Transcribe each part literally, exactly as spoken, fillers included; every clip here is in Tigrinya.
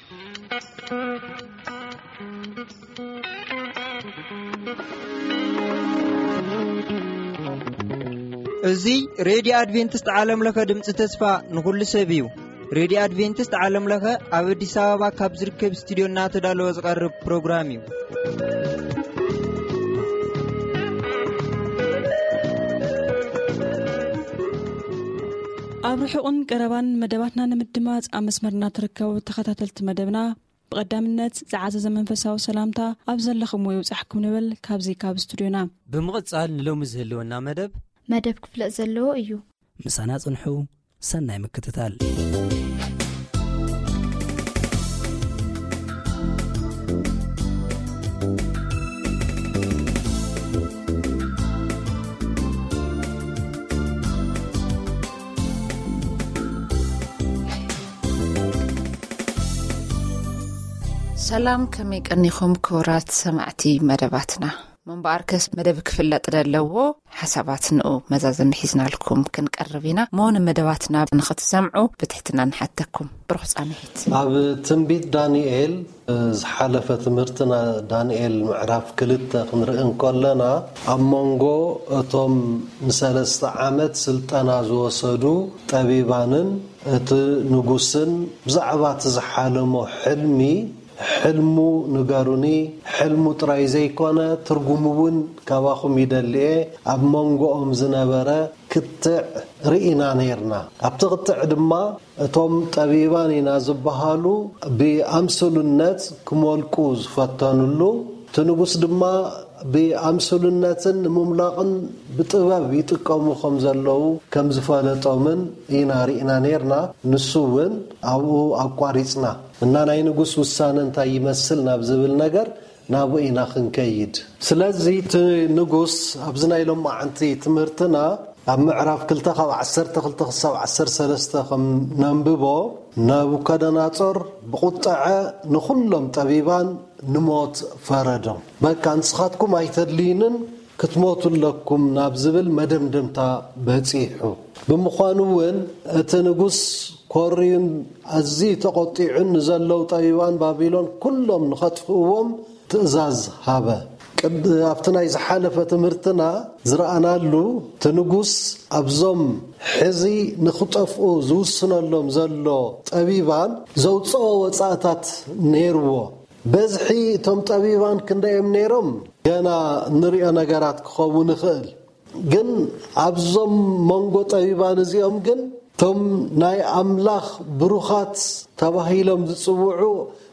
እዙይ ሬዲዮ አድቬንቲስት ዓለም ለኸ ድምፂ ተስፋ ንኹሉ ሰብ እዩ። ሬዲዮ አድቬንቲስት ዓለም ለኸ ኣብ አዲስ አበባ ካብ ዝርከብ ስቱዲዮ እናተዳለወ ዝቐርብ ፕሮግራም እዩ። ኣብ ርሑቕን ቀረባን መደባትና ንምድማጽ ኣብ መስመርና ትርከቡ ተኸታተልቲ መደብና ብቐዳምነት ዝዓዘዘ መንፈሳዊ ሰላምታ ኣብ ዘለኹም ወይ ውጻሕኩም ንብል ካብዚ ካብ ስቱዲዮና ብምቕጻል ንሎሚ ዝህልወና መደብ መደብ ክፍለጥ ዘለዎ እዩ። ምሳና ጽንሑ ሰናይ ምክትታል። ሰላም ከመይ ቀኒኹም ክቡራት ሰማዕቲ መደባትና መንባርከስ መደብ ክፍለጥ ዘለዎ ሓሳባት ንኡ መዛዘም ሒዝናልኩም ክንቀርብ ኢና ሞን መደባትና ንኽትሰምዑ ብትሕትና ንሓተኩም ብሩኽጻንሂት ኣብ ትንቢት ዳንኤል ዝሓለፈ ትምህርትና ዳንኤል ምዕራፍ ክልተ ክንርእን ከለና ኣብ መንጎ እቶም ንሰለስተ ዓመት ስልጠና ዝወሰዱ ጠቢባንን እቲ ንጉስን ብዛዕባ ዝሓለሞ ሕልሚ ሕልሙ ንገሩኒ ሕልሙ ጥራይ ዘይኮነ ትርጉሙውን ካባኹም ይደልየ ኣብ መንጎኦም ዝነበረ ክትዕ ርኢና ነርና። ኣብቲ ክትዕ ድማ እቶም ጠቢባን ኢና ዝበሃሉ ብኣምስሉነት ክመልቁ ዝፈተኑሉ ትንጉስ ድማ ብኣምስሉነትን ንምምላቕን ብጥበብ ይጥቀሙ ከም ዘለዉ ከም ዝፈለጦምን ኢና ርኢና ነርና። ንሱ እውን ኣብኡ ኣቋሪፅና እና ናይ ንጉስ ውሳነ እንታይ ይመስል ናብ ዝብል ነገር ናብኡ ኢና ክንከይድ። ስለዚ እቲ ንጉስ ኣብዚ ናይ ሎማዓንቲ ትምህርትና ኣብ ምዕራፍ ክልተ ካብ ዓሰርተ ክልተ ክሳብ ዓሰርተ ሰለስተ ከም ነንብቦ ናቡከደነፆር ብቁጣዐ ንኹሎም ጠቢባን ንሞት ፈረዶም። በቃ ንስኻትኩም ኣይተድልዩንን ክትሞቱለኩም ናብ ዝብል መደምደምታ በፂሑ ብምዃኑ እውን እቲ ንጉስ ኮርዩን ኣዝዩ ተቆጢዑን ንዘለው ጠቢባን ባቢሎን ኩሎም ንኸጥፍእዎም ትእዛዝ ሃበ። ኣብቲ ናይ ዝሓለፈ ትምህርትና ዝረኣናሉ ትንጉስ ኣብዞም ሕዚ ንኽጠፍኡ ዝውስነሎም ዘሎ ጠቢባን ዘውፅኦ ወፃእታት ነይርዎ። በዝሒ እቶም ጠቢባን ክንደዮም ነይሮም ገና ንሪኦ ነገራት ክኸውን ይኽእል። ግን ኣብዞም መንጎ ጠቢባን እዚኦም ግን እቶም ናይ ኣምላኽ ብሩኻት ተባሂሎም ዝፅውዑ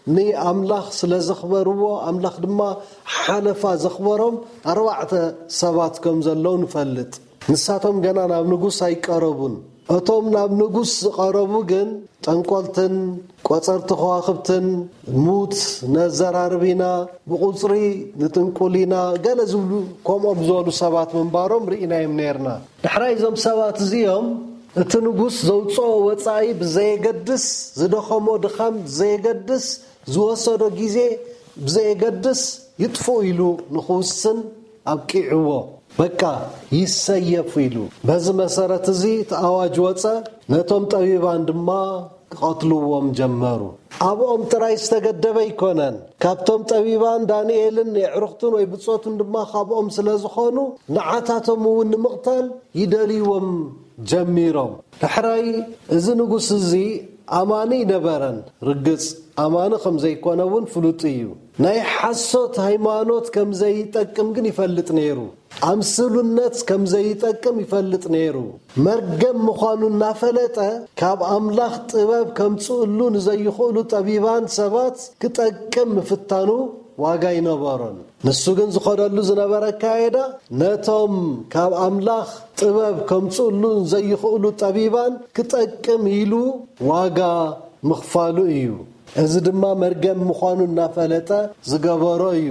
ንኣምላኽ ስለ ዘኽበርዎ ኣምላኽ ድማ ሓለፋ ዘኽበሮም ኣርባዕተ ሰባት ከም ዘለዉ ንፈልጥ። ንሳቶም ገና ናብ ንጉስ ኣይቀረቡን። እቶም ናብ ንጉስ ዝቐረቡ ግን ጠንቆልትን ቆፀርቲ ከዋኽብትን ሙት ነዘራርቢና ብቁፅሪ ንጥንቁሊና ገለ ዝብሉ ከምኦም ዝበሉ ሰባት ምንባሮም ርኢናዮም ነርና። ድሕራይ እዞም ሰባት እዚኦም እቲ ንጉስ ዘውፅኦ ወፃኢ ብዘየገድስ ዝደኸሞ ድኻም ብዘየገድስ ዝወሰዶ ጊዜ ብዘየገድስ ይጥፉ ኢሉ ንኽውስን ኣብቂዕዎ። በቃ ይሰየፉ ኢሉ በዚ መሰረት እዚ ተኣዋጅ ወፀ። ነቶም ጠቢባን ድማ ክቐትልዎም ጀመሩ። ኣብኦም ጥራይ ዝተገደበ ይኮነን። ካብቶም ጠቢባን ዳንኤልን የዕሩኽትን ወይ ብፆትን ድማ ካብኦም ስለ ዝኾኑ ንዓታቶም እውን ንምቕታል ይደልይዎም ጀሚሮም። ድሕራይ እዚ ንጉስ እዚ ኣማኒ ነበረን። ርግፅ ኣማኒ ከም ዘይኮነ እውን ፍሉጥ እዩ። ናይ ሓሶት ሃይማኖት ከም ዘይጠቅም ግን ይፈልጥ ነይሩ። ኣምስሉነት ከም ዘይጠቅም ይፈልጥ ነይሩ። መርገም ምዃኑ እናፈለጠ ካብ ኣምላኽ ጥበብ ከምፅእሉ ንዘይኽእሉ ጠቢባን ሰባት ክጠቅም ምፍታኑ ዋጋ ይነበሮን። ንሱ ግን ዝኸደሉ ዝነበረ ካየዳ ነቶም ካብ ኣምላኽ ጥበብ ከምፅእሉ ንዘይኽእሉ ጠቢባን ክጠቅም ኢሉ ዋጋ ምኽፋሉ እዩ። እዚ ድማ መርገም ምዃኑ እናፈለጠ ዝገበሮ እዩ።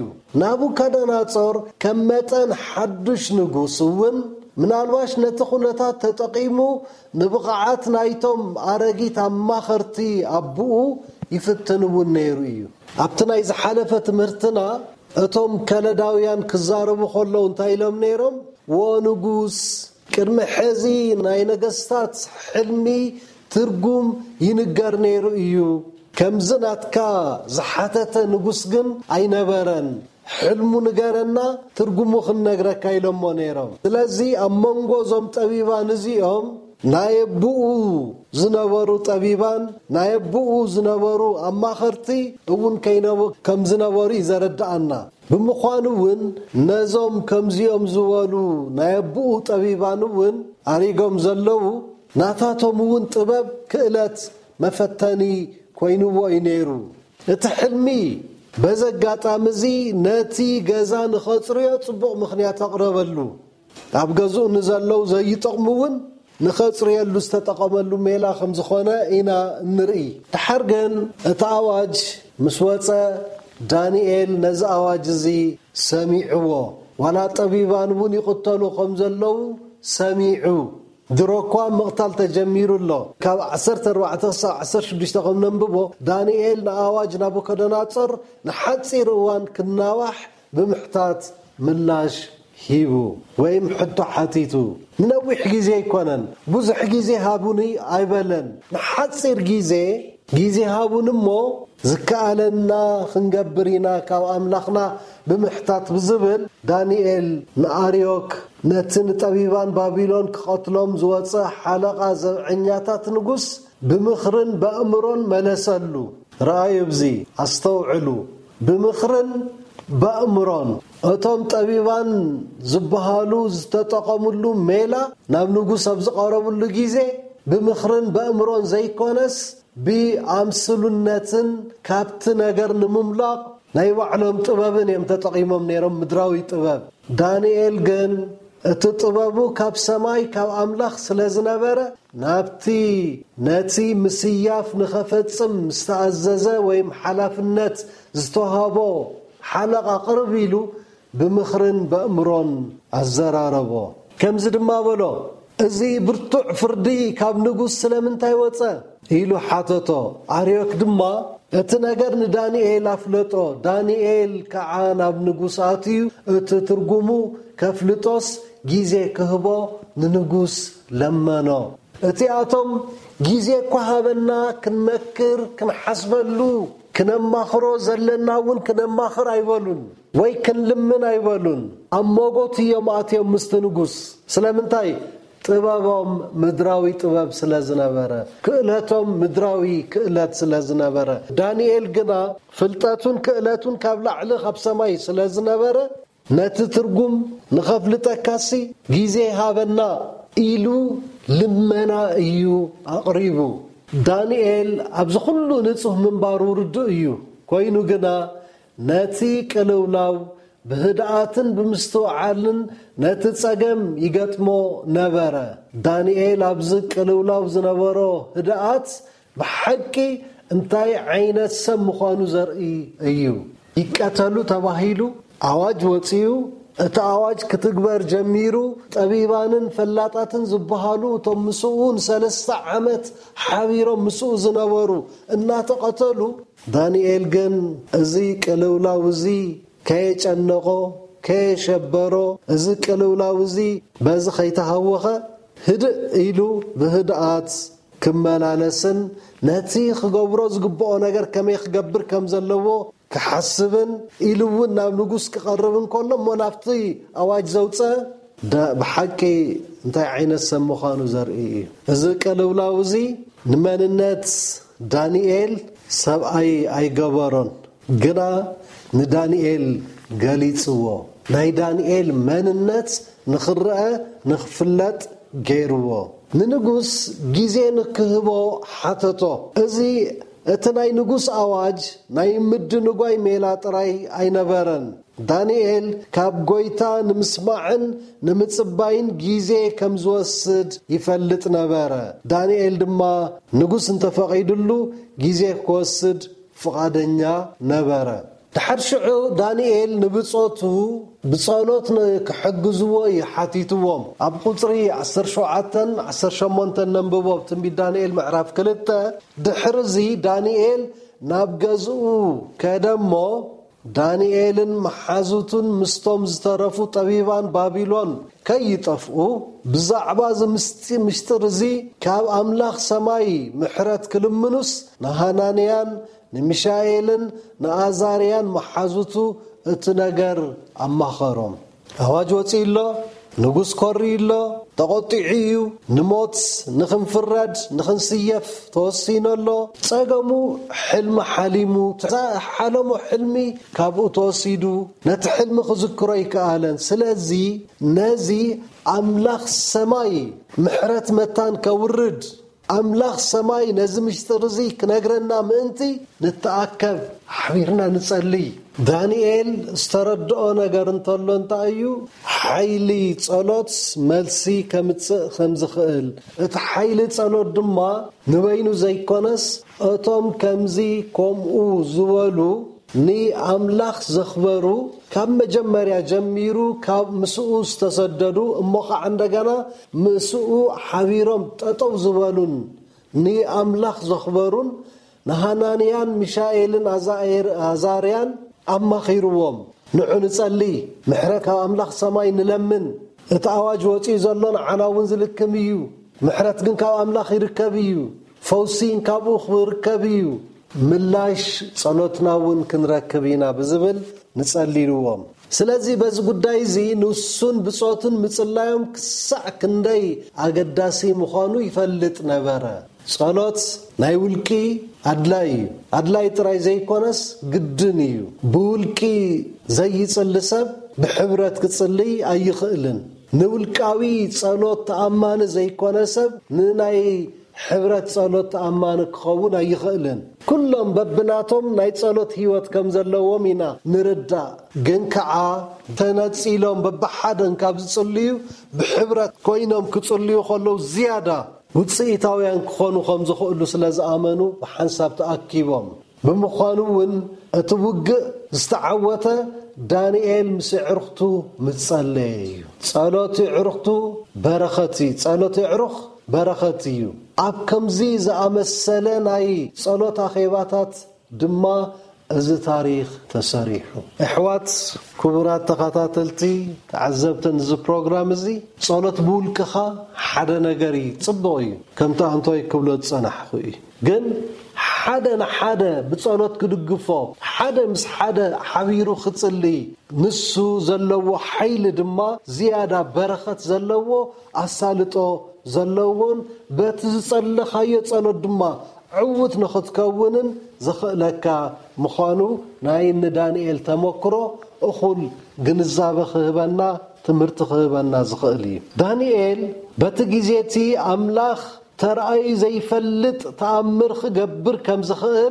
ናቡከደነፆር ከም መጠን ሓዱሽ ንጉስ እውን ምናልባሽ ነቲ ኩነታት ተጠቂሙ ንብቕዓት ናይቶም ኣረጊት ኣማኸርቲ ኣቦኡ ይፍትን እውን ነይሩ እዩ። ኣብቲ ናይ ዝሓለፈ ትምህርትና እቶም ከለዳውያን ክዛረቡ ከለዉ እንታይ ኢሎም ነይሮም? ወ ንጉስ ቅድሚ ሕዚ ናይ ነገስታት ሕልሚ ትርጉም ይንገር ነይሩ እዩ ከምዝናትካ ዝሓተተ ንጉስ ግን ኣይነበረን ሕልሙ ንገረና ትርጉሙ ክንነግረካ ኢሎሞ ነይሮም ስለዚ ኣብ መንጎ ዞም ጠቢባን እዚኦም ናየብኡ ዝነበሩ ጠቢባን ናየብኡ ዝነበሩ ኣማኸርቲ እውን ከይነበሩ ከም ዝነበሩ ይዘረድኣና ብምዃኑ እውን ነዞም ከምዚኦም ዝበሉ ናየብኡ ጠቢባን እውን ኣሪጎም ዘለዉ ናታቶም እውን ጥበብ ክእለት መፈተኒ ኮይኑዎ እዩ ነይሩ እቲ ሕልሚ በዘጋጣሚ እዚ ነቲ ገዛ ንኸፅርዮ ፅቡቕ ምኽንያት ኣቕረበሉ ኣብ ገዝኡ ንዘለዉ ዘይጠቕሙ እውን ንኸፅርየሉ ዝተጠቐመሉ ሜላ ከም ዝኾነ ኢና ንርኢ ድሓር ግን እቲ ኣዋጅ ምስ ወፀ ዳንኤል ነዚ ኣዋጅ እዚ ሰሚዕዎ ዋላ ጠቢባን እውን ይቕተሉ ከም ዘለዉ ሰሚዑ ድሮኳ ምቕታል ተጀሚሩሎ ካብ ዓሰርተ ኣርባዕተ ክሳብ ዓሰርተ ሽዱሽተ ከም ነንብቦ ዳንኤል ንኣዋጅ ናቡከደነፆር ንሓፂር እዋን ክናዋሕ ብምሕታት ምላሽ ሂቡ ወይም ሕቶ ሓቲቱ ንነዊሕ ግዜ ኣይኮነን ብዙሕ ግዜ ሃቡኒ ኣይበለን ንሓፂር ግዜ ግዜ ሃቡን እሞ ዝከኣለና ክንገብር ኢና ካብ ኣምላኽና ብምሕታት ብዝብል ዳንኤል ንኣርዮክ ነቲ ንጠቢባን ባቢሎን ክቐትሎም ዝወፀ ሓለቓ ዘብዐኛታት ንጉስ ብምኽርን በእምሮን መለሰሉ ረኣዩ ብዚ ኣስተውዕሉ ብምኽርን በእምሮን እቶም ጠቢባን ዝበሃሉ ዝተጠቐሙሉ ሜላ ናብ ንጉስ ኣብ ዝቐረቡሉ ግዜ ብምኽርን በእምሮን ዘይኮነስ ብኣምስሉነትን ካብቲ ነገር ንምምላቕ ናይ ባዕሎም ጥበብን እዮም ተጠቒሞም ነይሮም ምድራዊ ጥበብ ዳንኤል ግን እቲ ጥበቡ ካብ ሰማይ ካብ ኣምላኽ ስለ ዝነበረ ናብቲ ነቲ ምስያፍ ንኸፈፅም ዝተኣዘዘ ወይም ሓላፍነት ዝተዋሃቦ ሓለቓ ቅርብ ኢሉ ብምኽርን በእምሮን ኣዘራረቦ ከምዚ ድማ በሎ እዚ ብርቱዕ ፍርዲ ካብ ንጉስ ስለምንታይ ወፀ ኢሉ ሓተቶ ኣርዮክ ድማ እቲ ነገር ንዳንኤል ኣፍለጦ ዳንኤል ከዓ ናብ ንጉስ ኣትዩ እቲ ትርጉሙ ከፍልጦስ ግዜ ክህቦ ንንጉስ ለመኖ እቲኣቶም ግዜ ኳሃበና ክንመክር ክንሓስበሉ ክነማኽሮ ዘለና እውን ክነማኽር ኣይበሉን ወይ ክንልምን ኣይበሉን ኣብ ሞጎት እዮም ኣትዮም ምስቲ ንጉስ ስለምንታይ ጥበቦም ምድራዊ ጥበብ ስለ ዝነበረ ክእለቶም ምድራዊ ክእለት ስለ ዝነበረ ዳንኤል ግና ፍልጠቱን ክእለቱን ካብ ላዕሊ ካብ ሰማይ ስለ ዝነበረ ነቲ ትርጉም ንኸፍልጠካሲ ግዜ ሃበና ኢሉ ልመና እዩ ኣቕሪቡ ዳንኤል ኣብዚ ኩሉ ንጹህ ምንባሩ ርዱእ እዩ ኮይኑ ግና ነቲ ቅልውላው ብህድኣትን ብምስትውዓልን ነቲ ፀገም ይገጥሞ ነበረ ዳንኤል ኣብዚ ቅልውላው ዝነበሮ ህድኣት ብሓቂ እንታይ ዓይነት ሰብ ምዃኑ ዘርኢ እዩ ይቀተሉ ተባሂሉ ኣዋጅ ወፂኡ እቲ ኣዋጅ ክትግበር ጀሚሩ ጠቢባንን ፈላጣትን ዝበሃሉ እቶም ምስኡ ንሰለስተ ዓመት ሓቢሮም ምስኡ ዝነበሩ እናተቐተሉ ዳንኤል ግን እዚ ቅልውላው እዚ ከየጨነቆ ከየሸበሮ እዚ ቅልውላው እዚ በዚ ከይተሃወኸ ህድእ ኢሉ ብህድኣት ክመላለስን ነቲ ክገብሮ ዝግብኦ ነገር ከመይ ክገብር ከም ዘለዎ ክሓስብን ኢሉ እውን ናብ ንጉስ ክቐርብን ከሎ እሞ ናብቲ ኣዋጅ ዘውፀ ብሓቂ እንታይ ዓይነት ሰብ ምዃኑ ዘርኢ እዩ እዚ ቅልውላው እዚ ንመንነት ዳንኤል ሰብኣይ ኣይገበሮን ግና ንዳንኤል ገሊፅዎ ናይ ዳንኤል መንነት ንኽርአ ንኽፍለጥ ገይርዎ ንንጉስ ግዜ ንክህቦ ሓተቶ እዚ እቲ ናይ ንጉስ ኣዋጅ ናይ ምድንጓይ ሜላ ጥራይ ኣይነበረን ዳንኤል ካብ ጎይታ ንምስማዕን ንምፅባይን ግዜ ከም ዝወስድ ይፈልጥ ነበረ ዳንኤል ድማ ንጉስ እንተፈቒዱሉ ግዜ ክወስድ ፍቓደኛ ነበረ ድሓር ሽዑ ዳንኤል ንብፆቱ ብጸሎት ክሕግዝዎ ይሓቲትዎም ኣብ ቁፅሪ ዓሰርተ ሸውዓተን ዓሰርተ ሸሞንተን ነንብቦ ትንቢት ዳንኤል ምዕራፍ ክልተ ድሕር እዚ ዳንኤል ናብ ገዝኡ ከደሞ ዳንኤልን መሓዙቱን ምስቶም ዝተረፉ ጠቢባን ባቢሎን ከይጠፍኡ ብዛዕባ ምስጢር እዚ ካብ ኣምላኽ ሰማይ ምሕረት ክልምኑስ ንሃናንያን ንሚሻኤልን ንኣዛርያን መሓዙቱ እቲ ነገር ኣማኸሮም። ኣዋጅ ወፂሎ ንጉስ ኮሪሎ ተቆጢዑ እዩ ንሞት ንኽንፍረድ ንኽንስየፍ ተወሲኖሎ ፀገሙ ሕልሚ ሓሊሙ ሓለሞ ሕልሚ ካብኡ ተወሲዱ ነቲ ሕልሚ ክዝክሮ ይከኣለን። ስለዚ ነዚ ኣምላኽ ሰማይ ምሕረት መታን ከውርድ ኣምላኽ ሰማይ ነዚ ምስጢር እዚ ክነግረና ምእንቲ ንተኣከብ ሓቢርና ንጸልይ። ዳንኤል ዝተረድኦ ነገር እንተሎ እንታይ እዩ? ሓይሊ ጸሎት መልሲ ከምጽእ ከም ዝኽእል። እቲ ሓይሊ ጸሎት ድማ ንበይኑ ዘይኮነስ እቶም ከምዚ ከምኡ ዝበሉ ንኣምላኽ ዘኽበሩ ካብ መጀመርያ ጀሚሩ ካብ ምስኡ ዝተሰደዱ እሞ ከዓ እንደገና ምስኡ ሓቢሮም ጠጠው ዝበሉን ንኣምላኽ ዘኽበሩን ንሃናንያን ሚሻኤልን ኣዛርያን ኣማኺርዎም። ንዑ ንጸልይ፣ ምሕረት ካብ ኣምላኽ ሰማይ ንለምን። እቲ ኣዋጅ ወፂኡ ዘሎ ንዓና እውን ዝልክም እዩ። ምሕረት ግን ካብ ኣምላኽ ይርከብ እዩ። ፈውሲን ካብኡ ክርከብ እዩ። ምላሽ ጸሎትና እውን ክንረክብ ኢና ብዝብል ንጸልይዎም። ስለዚ በዚ ጉዳይ እዚ ንሱን ብጾትን ምጽላዮም ክሳዕ ክንደይ ኣገዳሲ ምዃኑ ይፈልጥ ነበረ። ጸሎት ናይ ውልቂ ኣድላይ እዩ። ኣድላይ ጥራይ ዘይኮነስ ግድን እዩ። ብውልቂ ዘይጽሊ ሰብ ብሕብረት ክጽልይ ኣይኽእልን። ንውልቃዊ ጸሎት ተኣማኒ ዘይኮነ ሰብ ንናይ ሕብረት ጸሎት ተኣማኒ ክኸውን ኣይኽእልን። ኩሎም በብናቶም ናይ ጸሎት ህይወት ከም ዘለዎም ኢና ንርዳእ። ግን ከዓ ተነጺሎም በብሓደን ካብ ዝጽልዩ ብሕብረት ኮይኖም ክጽልዩ ከለዉ ዝያዳ ውፅኢታውያን ክኾኑ ከም ዝኽእሉ ስለ ዝኣመኑ ብሓንሳብ ተኣኪቦም ብምዃኑ እውን እቲ ውግእ ዝተዓወተ ዳንኤል ምስ ዕሩኽቱ ምጸለየ እዩ። ጸሎት ዕሩኽቱ በረኸት እዩ። ጸሎት ዕሩኽ በረኸት እዩ። ኣብ ከምዚ ዝኣመሰለ ናይ ጸሎት ኣኼባታት ድማ እዚ ታሪኽ ተሰሪሑ። ኣሕዋት ክቡራት ተኸታተልቲ ተዓዘብትን እዚ ፕሮግራም እዚ ጸሎት ብውልቅኻ ሓደ ነገር እዩ፣ ጽቡቕ እዩ፣ ከምቲ ኣንቶይ ክብሎ ዝጸናሕኹ እዩ። ግን ሓደ ንሓደ ብጸሎት ክድግፎ ሓደ ምስ ሓደ ሓቢሩ ክጽልይ ንሱ ዘለዎ ሓይሊ ድማ ዝያዳ በረኸት ዘለዎ ኣሳልጦ ዘለዎን በቲ ዝጸለኻዮ ጸሎት ድማ ዕውት ንኽትከውንን ዝኽእለካ ምዃኑ ናይ ንዳንኤል ተመክሮ እኹል ግንዛበ ክህበና ትምህርቲ ክህበና ዝኽእል እዩ። ዳንኤል በቲ ጊዜቲ ኣምላኽ ተረኣዩ ዘይፈልጥ ተኣምር ክገብር ከም ዝኽእል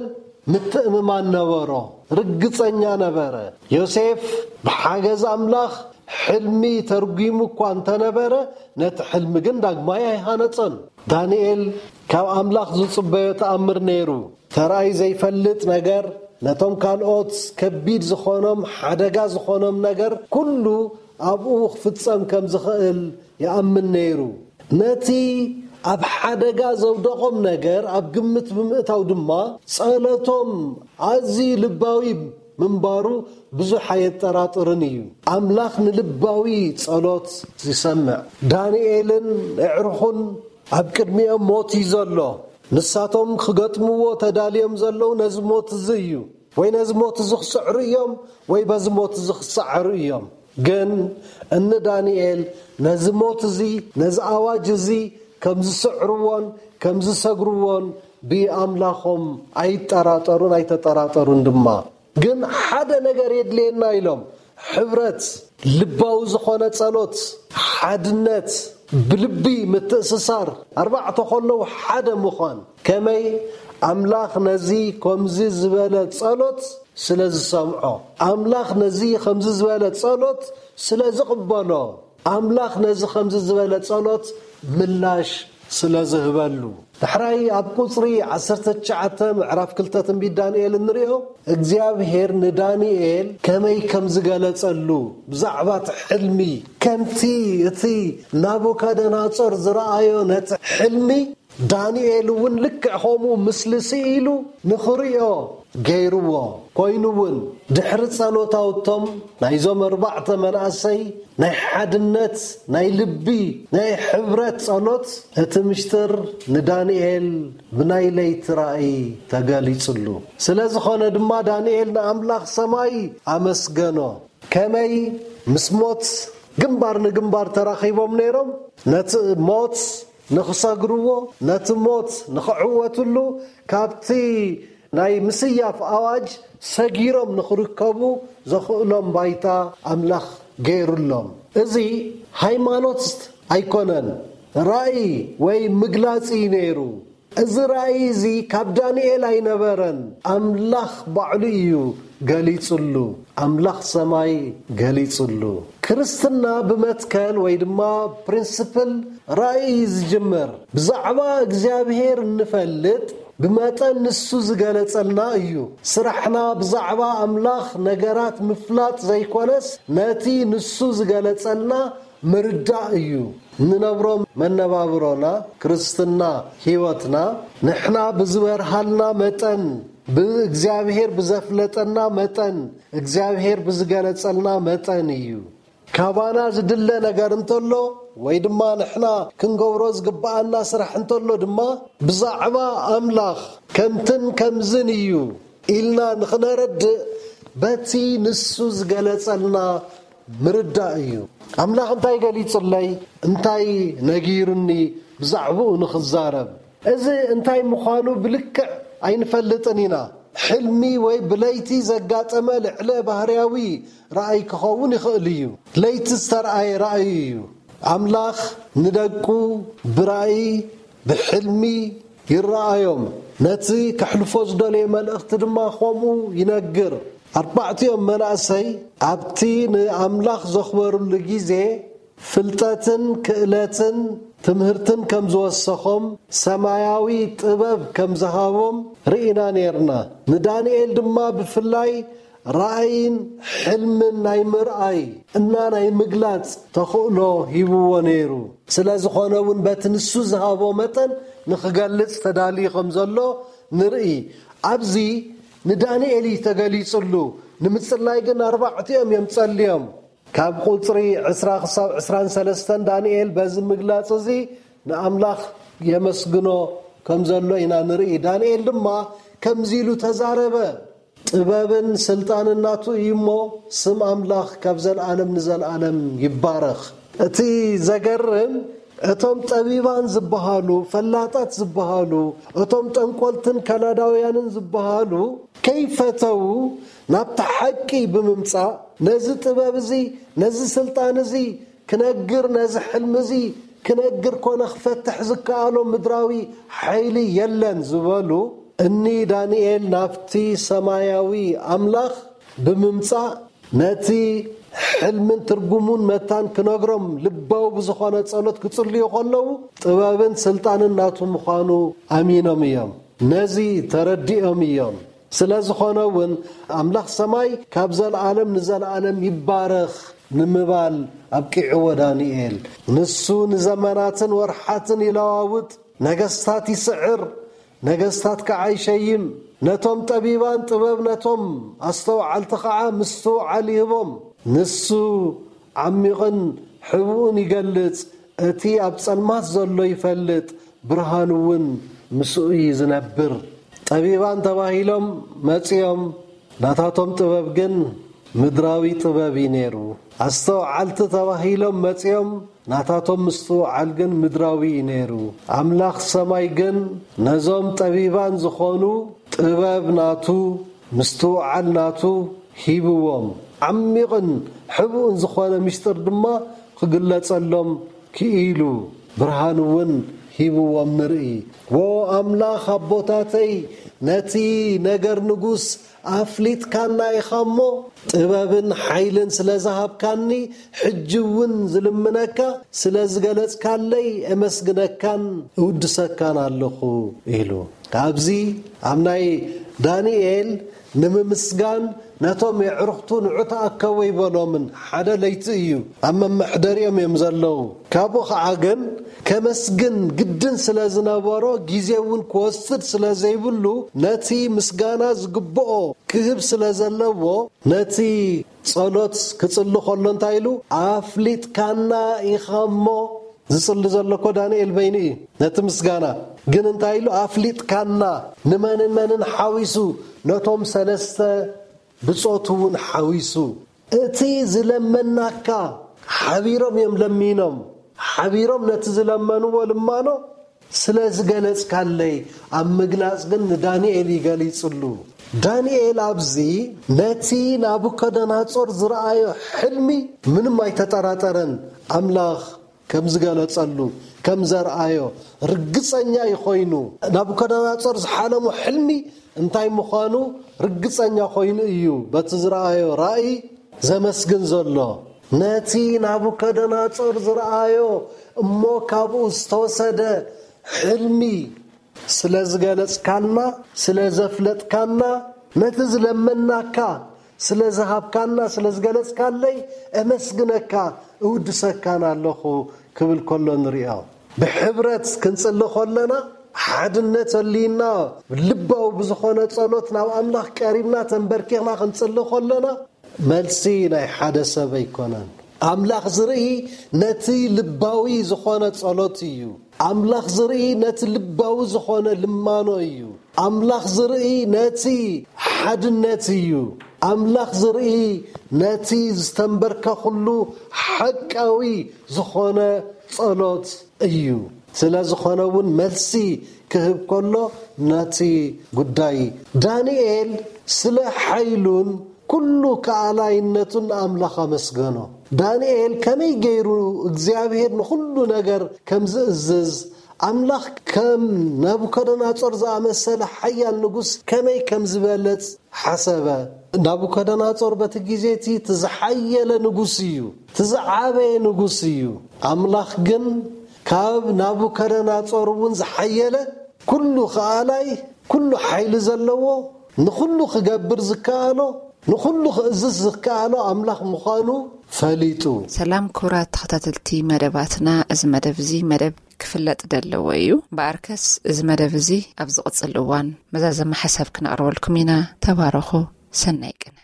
ምትእምማን ነበሮ፣ ርግጸኛ ነበረ። ዮሴፍ ብሓገዝ ኣምላኽ ሕልሚ ተርጉሙ እኳ እንተነበረ ነቲ ሕልሚ ግን ዳግማይ ኣይሃነፀን። ዳንኤል ካብ ኣምላኽ ዝጽበዮ ተኣምር ነይሩ። ተረኣዩ ዘይፈልጥ ነገር ነቶም ካልኦት ከቢድ ዝኾኖም ሓደጋ ዝኾኖም ነገር ኩሉ ኣብኡ ክፍጸም ከም ዝኽእል ይኣምን ነይሩ። ነቲ ኣብ ሓደጋ ዘውደቖም ነገር ኣብ ግምት ብምእታው ድማ ጸሎቶም ኣዝዩ ልባዊ ምንባሩ ብዙሕ ኣየጠራጥርን እዩ። ኣምላኽ ንልባዊ ጸሎት ይሰምዕ። ዳንኤልን ዕሩኹን ኣብ ቅድሚኦም ሞት እዩ ዘሎ። ንሳቶም ክገጥምዎ ተዳልዮም ዘለዉ ነዚ ሞት እዚ እዩ። ወይ ነዚ ሞት እዚ ክስዕሩ እዮም ወይ በዚ ሞት እዚ ክሰዓሩ እዮም። ግን እኒ ዳንኤል ነዚ ሞት እዚ ነዚ ኣዋጅ እዚ ከም ዝስዕርዎን ከም ዝሰግርዎን ብኣምላኾም ኣይጠራጠሩን ኣይተጠራጠሩን ድማ። ግን ሓደ ነገር የድልየና ኢሎም፣ ሕብረት፣ ልባዊ ዝኾነ ጸሎት፣ ሓድነት፣ ብልቢ ምትእስሳር፣ ኣርባዕተ ኾለዉ ሓደ ምዃን። ከመይ ኣምላኽ ነዚ ከምዚ ዝበለ ጸሎት ስለ ዝሰምዖ፣ ኣምላኽ ነዚ ከምዚ ዝበለ ጸሎት ስለ ዝቕበሎ፣ ኣምላኽ ነዚ ከምዚ ዝበለ ጸሎት ምላሽ ስለ ዝህበሉ። ድሕራይ ኣብ ቁፅሪ ዓሰርተ ትሽዓተ ምዕራፍ ክልተ ትንቢት ዳንኤል እንሪኦ እግዚኣብሔር ንዳንኤል ከመይ ከም ዝገለጸሉ ብዛዕባ ሕልሚ ከምቲ እቲ ናቡከደነፆር ዝረኣዮ ነቲ ሕልሚ ዳንኤል እውን ልክዕኸሙ ምስሊ ስኢሉ ንኽሪኦ ገይርዎ ኮይኑ እውን ድሕሪ ጸሎታውቶም ናይዞም ኣርባዕተ መናእሰይ ናይ ሓድነት ናይ ልቢ ናይ ሕብረት ጸሎት እቲ ምስጢር ንዳንኤል ብናይ ለይቲ ራእይ ተገሊጹሉ ስለ ዝኾነ ድማ ዳንኤል ንኣምላኽ ሰማይ ኣመስገኖ ከመይ ምስ ሞት ግንባር ንግንባር ተራኺቦም ነይሮም ነቲ ሞት ንኽሰግርዎ ነቲ ሞት ንኽዕወትሉ ካብቲ ናይ ምስያፍ ኣዋጅ ሰጊሮም ንኽርከቡ ዘኽእሎም ባይታ ኣምላኽ ገይሩሎም እዚ ሃይማኖት ኣይኮነን ራእይ ወይ ምግላጺ ነይሩ እዚ ራእይ እዚ ካብ ዳንኤል ኣይነበረን ኣምላኽ ባዕሉ እዩ ገሊጹሉ ኣምላኽ ሰማይ ገሊጹሉ ክርስትና ብመትከል ወይ ድማ ፕሪንሲፕል ራእይ ዝጅመር ብዛዕባ እግዚአብሔር እንፈልጥ ብመጠን ንሱ ዝገለጸልና እዩ ስራሕና ብዛዕባ ኣምላኽ ነገራት ምፍላጥ ዘይኮነስ ነቲ ንሱ ዝገለጸልና ምርዳእ እዩ ንነብሮም መነባብሮና ክርስትና ህይወትና ንሕና ብዝበርሃልና መጠን ብእግዚአብሔር ብዘፍለጠና መጠን እግዚአብሔር ብዝገለጸልና መጠን እዩ ካባና ዝድለ ነገር እንተሎ ወይ ድማ ንሕና ክንገብሮ ዝግባአና ስራሕ እንተሎ ድማ ብዛዕባ ኣምላኽ ከምትን ከምዝን እዩ ኢልና ንኽነረድእ በቲ ንሱ ዝገለጸልና ምርዳእ እዩ ኣምላኽ እንታይ ገሊጹለይ እንታይ ነጊሩኒ ብዛዕባኡ ንኽዛረብ እዚ እንታይ ምዃኑ ብልክዕ ኣይንፈልጥን ኢና ሕልሚ ወይ ብለይቲ ዘጋጠመ ልዕለ ባህርያዊ ራእይ ክኸውን ይኽእል እዩ ለይቲ ዝተርኣየ ራእይ እዩ ኣምላኽ ንደቁ ብራእይ ብሕልሚ ይረኣዮም ነቲ ከሕልፎ ዝደለየ መልእኽቲ ድማ ከምኡ ይነግር ኣርባዕቲኦም መናእሰይ ኣብቲ ንኣምላኽ ዘኽበሩሉ ጊዜ ፍልጠትን ክእለትን ትምህርትን ከም ዝወሰኾም ሰማያዊ ጥበብ ከም ዝሃቦም ርኢና ነርና ንዳንኤል ድማ ብፍላይ ራእይን ሕልምን ናይ ምርኣይ እና ናይ ምግላጽ ተኽእሎ ሂብዎ ነይሩ ስለ ዝኾነ እውን በቲ ንሱ ዝሃቦ መጠን ንኽገልጽ ተዳልዩ ከም ዘሎ ንርኢ ኣብዚ ንዳንኤል ተገሊጹሉ ንምጽላይ ግን ኣርባዕቲኦም እዮም ጸልዮም ካብ ቁጽሪ ዕስራ ክሳብ ዕስራን ሰለስተን ዳንኤል በዚ ምግላጽ እዚ ንኣምላኽ የመስግኖ ከም ዘሎ ኢና ንርኢ ዳንኤል ድማ ከምዚ ኢሉ ተዛረበ ጥበብን ስልጣንን ናቱ እሞ ስም ኣምላኽ ካብ ዘለዓለም ንዘለዓለም ይባረኽ እቲ ዘገርም እቶም ጠቢባን ዝበሃሉ ፈላጣት ዝበሃሉ እቶም ጠንቆልትን ከናዳውያንን ዝበሃሉ ከይፈተው ናብቲ ሓቂ ብምምጻእ ነዚ ጥበብ እዚ ነዚ ስልጣን እዚ ክነግር ነዚ ሕልሚ እዚ ክነግር ኮነ ክፈትሕ ዝከኣሎ ምድራዊ ሓይሊ የለን ዝበሉ እኒ ዳንኤል ናብቲ ሰማያዊ ኣምላኽ ብምምጻእ ነቲ ሕልምን ትርጉሙን መታን ክነግሮም ልባው ብዝኾነ ጸሎት ክጽልዩ ከለዉ ጥበብን ስልጣንን ናቱ ምዃኑ ኣሚኖም እዮም ነዚ ተረዲኦም እዮም ስለ ዝኾነ እውን ኣምላኽ ሰማይ ካብ ዘለዓለም ንዘለዓለም ይባረኽ ንምባል ኣብቂዕዎ ዳንኤል ንሱ ንዘመናትን ወርሓትን ይለዋውጥ ነገስታት ይስዕር ነገስታት ከዓ ይሸይም ነቶም ጠቢባን ጥበብ ነቶም ኣስተውዓልቲ ከዓ ምስተውዓል ይህቦም ንሱ ዓሚቕን ሕቡእን ይገልጽ እቲ ኣብ ጸልማት ዘሎ ይፈልጥ ብርሃን እውን ምስኡ ዝነብር ጠቢባን ተባሂሎም መጺኦም ናታቶም ጥበብ ግን ምድራዊ ጥበብ ነይሩ ኣስተውዓልቲ ተባሂሎም መጺኦም ናታቶም ምስተውዓል ግን ምድራዊ ነይሩ ኣምላኽ ሰማይ ግን ነዞም ጠቢባን ዝኾኑ ጥበብ ናቱ ምስተውዓል ናቱ ሂብዎም ዓሚቕን ሕቡእን ዝኾነ ምስጢር ድማ ክግለጸሎም ክኢሉ ብርሃን እውን ሂብዎም ንርኢ ወ ኣምላኽ ኣቦታተይ ነቲ ነገር ንጉስ ኣፍሊጥካና ኢኻ እሞ ጥበብን ሓይልን ስለ ዝሃብካኒ ሕጂ እውን ዝልምነካ ስለ ዝገለጽካለይ እመስግነካን እውድሰካን ኣለኹ ኢሉ ካብዚ ኣብ ናይ ዳንኤል ንምምስጋን ነቶም የዕርኽቱ ንዑ ተኣከቡ ይበሎምን ሓደ ለይቲ እዩ ኣብ መሕደሪኦም እዮም ዘለዉ ካብኡ ከዓ ግን ከመስግን ግድን ስለ ዝነበሮ ጊዜ እውን ክወስድ ስለ ዘይብሉ ነቲ ምስጋና ዝግብኦ ክህብ ስለ ዘለዎ ነቲ ጸሎት ክጽሊ ከሎ እንታይ ኢሉ ኣፍሊጥካና ኢኸሞ ዝጽሊ ዘለኮ ዳንኤል በይኒ ነቲ ምስጋና ግን እንታይ ኢሉ ኣፍሊጥካና ንመንን መንን ሓዊሱ ነቶም ሰለስተ ብጾት እውን ሓዊሱ እቲ ዝለመናካ ሓቢሮም እዮም ለሚኖም ሓቢሮም ነቲ ዝለመንዎ ልማኖ ስለ ዝገለጽካለይ ኣብ ምግላጽ ግን ዳንኤል ይገሊጽሉ ዳንኤል ኣብዚ ነቲ ናቡከደነፆር ዝረአዮ ሕልሚ ምንም ኣይተጠራጠረን ኣምላኽ ከም ዝገለጸሉ ከም ዘርአዮ ርግጸኛ ይኾይኑ ናቡከደነፆር ዝሓለሙ ሕልሚ እንታይ ምዃኑ ርግጸኛ ኮይኑ እዩ በቲ ዝረአዮ ራእይ ዘመስግን ዘሎ ነቲ ናቡከደነፆር ዝረአዮ እሞ ካብኡ ዝተወሰደ ሕልሚ ስለ ዝገለጽካልና ስለ ዘፍለጥካና ነቲ ዝለመናካ ስለ ዝሃብካና ስለ ዝገለጽካለይ እመስግነካ እውድሰካና ኣለኹ ክብል ከሎ ንሪኦ ብሕብረት ክንጽሊ ከለና ሓድነት ኣሊና ልባው ብዝኾነ ጸሎት ናብ ኣምላኽ ቀሪብና ተንበርኪኽና ክንጽሊ ከለና መልሲ ናይ ሓደ ሰብ ኣይኮነን ኣምላኽ ዝርኢ ነቲ ልባዊ ዝኾነ ጸሎት እዩ ኣምላኽ ዝርኢ ነቲ ልባዊ ዝኾነ ልማኖ እዩ ኣምላኽ ዝርኢ ነቲ ሓድነት እዩ ኣምላኽ ዝርኢ ነቲ ዝተንበርከኹሉ ሓቃዊ ዝኾነ ጸሎት እዩ ስለ ዝኾነ እውን መልሲ ክህብ ከሎ ነቲ ጉዳይ ዳንኤል ስለ ሓይሉን ኩሉ ከኣላይነቱን ኣምላኽ ኣመስገኖ ዳንኤል ከመይ ገይሩ እግዚአብሔር ንኩሉ ነገር ከም ዝእዝዝ ኣምላኽ ከም ናቡከደነፆር ዝኣመሰለ ሓያል ንጉስ ከመይ ከም ዝበለጽ ሓሰበ ናቡከደነፆር በቲ ጊዜቲ ትዝሓየለ ንጉስ እዩ ትዝዓበየ ንጉስ እዩ ኣምላኽ ግን ካብ ናቡከደነፆር እውን ዝሓየለ ኩሉ ከኣላይ ኩሉ ሓይሊ ዘለዎ ንኩሉ ክገብር ዝከኣሎ ንኩሉ ክእዝዝ ዝከኣሎ ኣምላኽ ምዃኑ ፈሊጡ ሰላም ክቡራት ተኸታተልቲ መደባትና እዚ መደብ እዚ መደብ ክፍለጥ ደለዎ እዩ በኣርከስ እዚ መደብ እዚ ኣብ ዝቕፅል እዋን መዛዘማ ሓሳብ ክነቕርበልኩም ኢና ተባረኹ ሰናይ ቅነ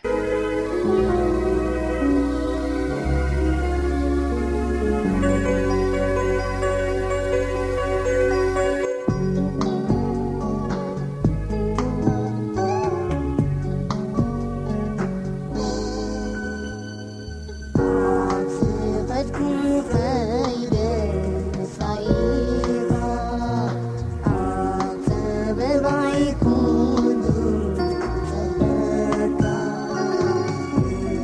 Thank you.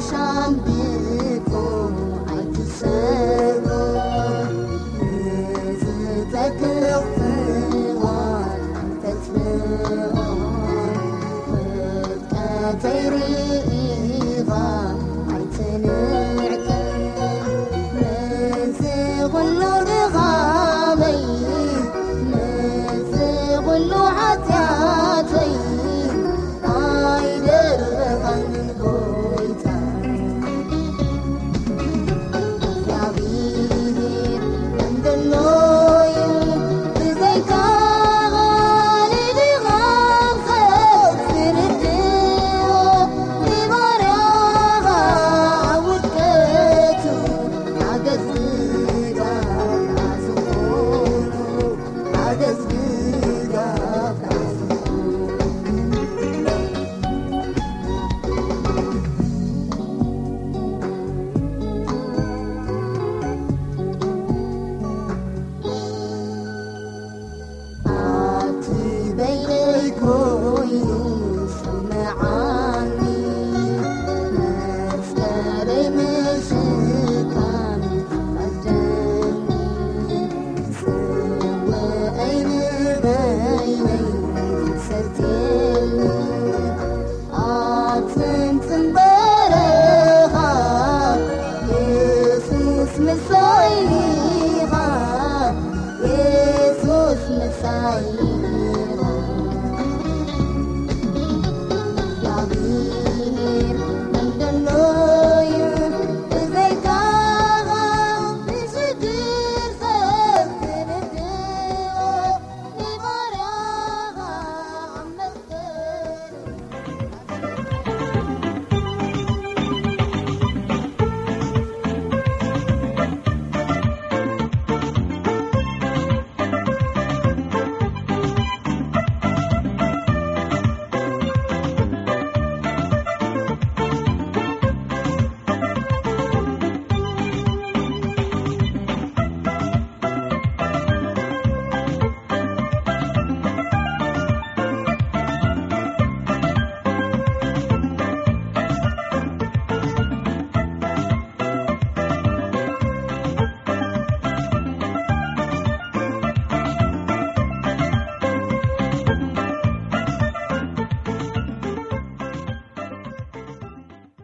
شامبي